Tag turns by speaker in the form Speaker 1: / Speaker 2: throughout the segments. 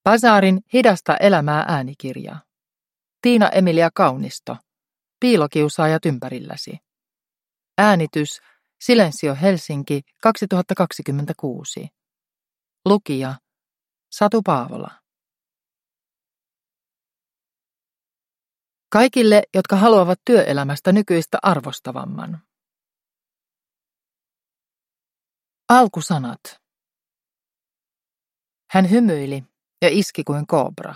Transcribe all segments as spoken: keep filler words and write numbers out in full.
Speaker 1: Bazarin Hidasta elämää äänikirja. Tiina Emilia Kaunisto. Piilokiusaajat ympärilläsi. Äänitys Silensio Helsinki kaksituhattakaksikymmentäkuusi. Lukija Satu Paavola. Kaikille, jotka haluavat työelämästä nykyistä arvostavamman. Alkusanat. Hän hymyili ja iski kuin koobra.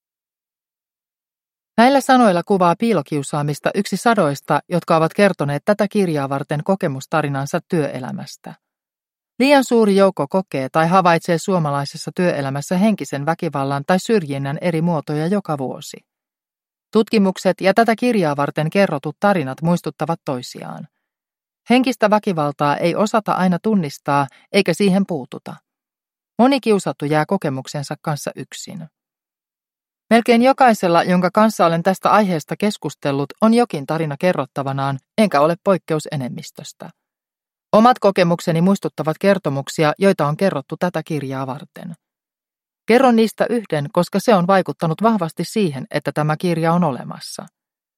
Speaker 1: Näillä sanoilla kuvaa piilokiusaamista yksi sadoista, jotka ovat kertoneet tätä kirjaa varten kokemustarinansa työelämästä. Liian suuri joukko kokee tai havaitsee suomalaisessa työelämässä henkisen väkivallan tai syrjinnän eri muotoja joka vuosi. Tutkimukset ja tätä kirjaa varten kerrotut tarinat muistuttavat toisiaan. Henkistä väkivaltaa ei osata aina tunnistaa eikä siihen puututa. Moni kiusattu jää kokemuksensa kanssa yksin. Melkein jokaisella, jonka kanssa olen tästä aiheesta keskustellut, on jokin tarina kerrottavanaan, enkä ole poikkeus enemmistöstä. Omat kokemukseni muistuttavat kertomuksia, joita on kerrottu tätä kirjaa varten. Kerron niistä yhden, koska se on vaikuttanut vahvasti siihen, että tämä kirja on olemassa.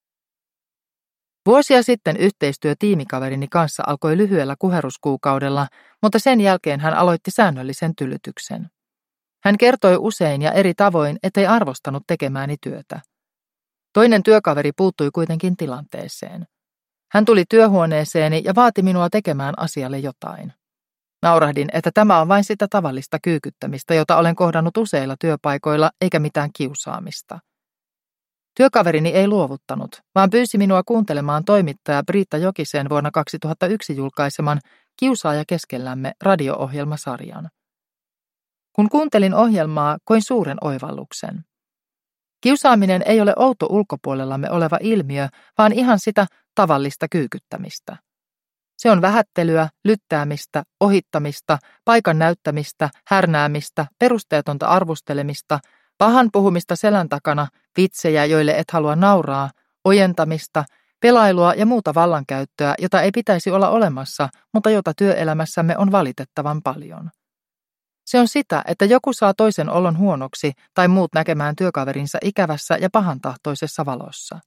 Speaker 1: Vuosia sitten yhteistyö tiimikaverini kanssa alkoi lyhyellä kuheruskuukaudella, mutta sen jälkeen hän aloitti säännöllisen tylytyksen. Hän kertoi usein ja eri tavoin, ettei arvostanut tekemääni työtä. Toinen työkaveri puuttui kuitenkin tilanteeseen. Hän tuli työhuoneeseeni ja vaati minua tekemään asialle jotain. Naurahdin, että tämä on vain sitä tavallista kyykyttämistä, jota olen kohdannut useilla työpaikoilla, eikä mitään kiusaamista. Työkaverini ei luovuttanut, vaan pyysi minua kuuntelemaan toimittaja Britta Jokisen vuonna kaksituhattayksi julkaiseman Kiusaaja keskellämme radio-ohjelmasarjan. Kun kuuntelin ohjelmaa, koin suuren oivalluksen. Kiusaaminen ei ole outo ulkopuolellamme oleva ilmiö, vaan ihan sitä tavallista kyykyttämistä. Se on vähättelyä, lyttäämistä, ohittamista, paikan näyttämistä, härnäämistä, perusteetonta arvostelemista, pahan puhumista selän takana, vitsejä, joille et halua nauraa, ojentamista, pelailua ja muuta vallankäyttöä, jota ei pitäisi olla olemassa, mutta jota työelämässämme on valitettavan paljon. Se on sitä, että joku saa toisen olon huonoksi tai muut näkemään työkaverinsa ikävässä ja pahantahtoisessa valossa.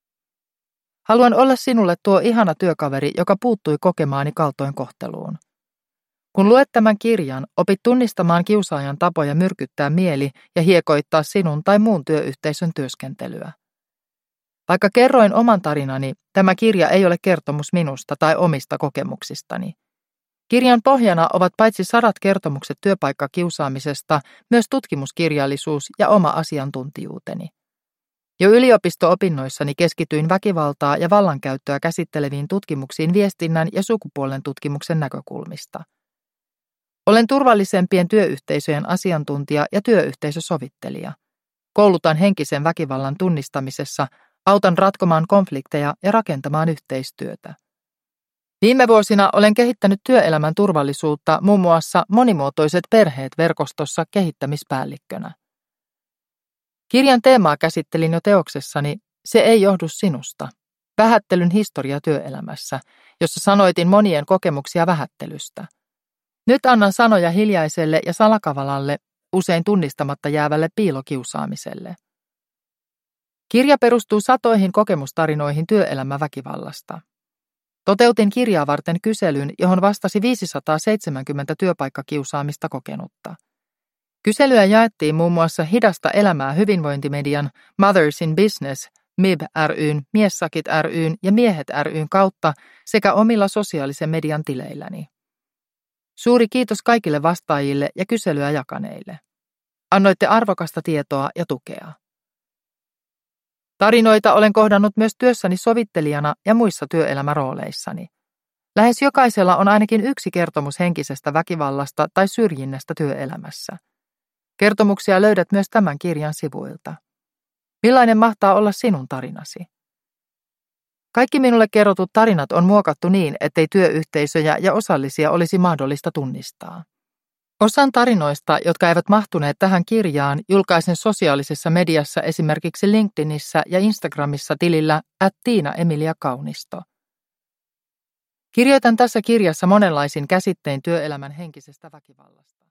Speaker 1: Haluan olla sinulle tuo ihana työkaveri, joka puuttui kokemaani kaltoinkohteluun. Kun luet tämän kirjan, opit tunnistamaan kiusaajan tapoja myrkyttää mieli ja hiekoittaa sinun tai muun työyhteisön työskentelyä. Vaikka kerroin oman tarinani, tämä kirja ei ole kertomus minusta tai omista kokemuksistani. Kirjan pohjana ovat paitsi sadat kertomukset työpaikkakiusaamisesta, myös tutkimuskirjallisuus ja oma asiantuntijuuteni. Jo yliopisto-opinnoissani keskityin väkivaltaa ja vallankäyttöä käsitteleviin tutkimuksiin viestinnän ja sukupuolen tutkimuksen näkökulmista. Olen turvallisempien työyhteisöjen asiantuntija ja työyhteisösovittelija. Koulutan henkisen väkivallan tunnistamisessa, autan ratkomaan konflikteja ja rakentamaan yhteistyötä. Viime vuosina olen kehittänyt työelämän turvallisuutta muun muassa Monimuotoiset perheet -verkostossa kehittämispäällikkönä. Kirjan teemaa käsittelin jo teoksessani Se ei johdu sinusta. Vähättelyn historia työelämässä, jossa sanoitin monien kokemuksia vähättelystä. Nyt annan sanoja hiljaiselle ja salakavalalle, usein tunnistamatta jäävälle piilokiusaamiselle. Kirja perustuu satoihin kokemustarinoihin työelämäväkivallasta. Toteutin kirjaa varten kyselyn, johon vastasi viisisataaseitsemänkymmentä työpaikkakiusaamista kokenutta. Kyselyä jaettiin muun muassa Hidasta elämää hyvinvointimedian Mothers in Business, M I B ry:n, Miessakit ry:n ja Miehet ry:n kautta sekä omilla sosiaalisen median tileilläni. Suuri kiitos kaikille vastaajille ja kyselyä jakaneille. Annoitte arvokasta tietoa ja tukea. Tarinoita olen kohdannut myös työssäni sovittelijana ja muissa työelämärooleissani. Lähes jokaisella on ainakin yksi kertomus henkisestä väkivallasta tai syrjinnästä työelämässä. Kertomuksia löydät myös tämän kirjan sivuilta. Millainen mahtaa olla sinun tarinasi? Kaikki minulle kerrotut tarinat on muokattu niin, ettei työyhteisöjä ja osallisia olisi mahdollista tunnistaa. Osan tarinoista, jotka eivät mahtuneet tähän kirjaan, julkaisen sosiaalisessa mediassa esimerkiksi LinkedInissä ja Instagramissa tilillä at Tiina Emilia Kaunisto. Kirjoitan tässä kirjassa monenlaisin käsittein työelämän henkisestä väkivallasta.